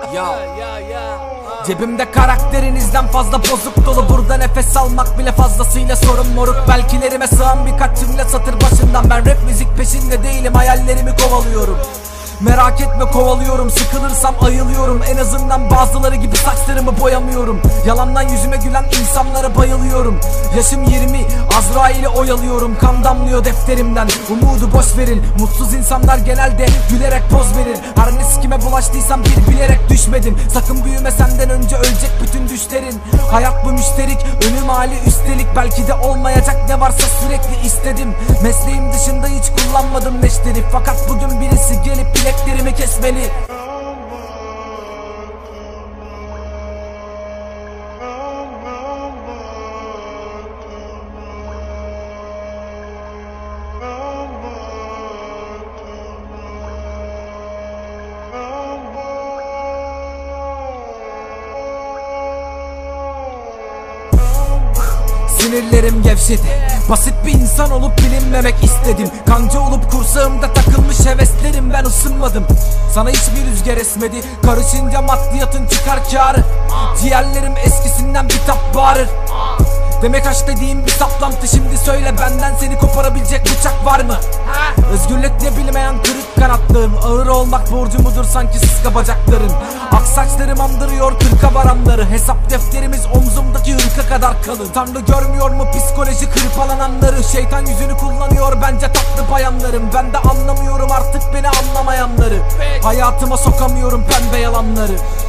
Cebimde karakterinizden fazla bozuk dolu. Burada nefes almak bile fazlasıyla sorun moruk. Belkilerime sığan birkaç cümle satır başından. Ben rap müzik peşinde değilim, hayallerimi kovalıyorum. Merak etme kovalıyorum, sıkılırsam ayılıyorum. En azından bazıları gibi saçlarımı boyamıyorum. Yalandan yüzüme gülen insanlara bayılıyorum. Yaşım 20, Azrail'i oyalıyorum. Kan damlıyor defterimden, umudu boş verin. Mutsuz insanlar genelde gülerek poz verir. Her ne sikime bulaştıysam bir bilerek düşmedim. Sakın büyüme, senden önce ölecek bütün düşlerin. Hayat bu müşterik, önüm hali üstelik. Belki de olmayacak ne varsa sürekli istedim. Mesleğim dışında hiç kullanmadım neşteri. Fakat bugün birisi gelip bileklerimi kesmeli. Sinirlerim gevşedi. Basit bir insan olup bilinmemek istedim. Kanca olup kursağımda takılmış heveslerim, ben ısınmadım. Sana hiçbir rüzgar esmedi. Karışınca maddiyatın çıkar kârı. Ciğerlerim eskisinden bir tap bağırır. Demek aşk dediğim bir saplantı. Şimdi söyle, benden seni koparabilecek bıçak var mı? Özgürlük ne bilmeyen kırık kanatlığım. Ağır olmak borcu mudur sanki sıska bacakların? Aksaçlarım andırıyor kırka varanları. Hesap defterimiz omzumdaki hırka kadar kalın. Tanrı görmüyor mu psikoloji hırpalananları? Şeytan yüzünü kullanıyor bence tatlı bayanlarım. Ben de anlamıyorum artık beni anlamayanları. Hayatıma sokamıyorum pembe yalanları.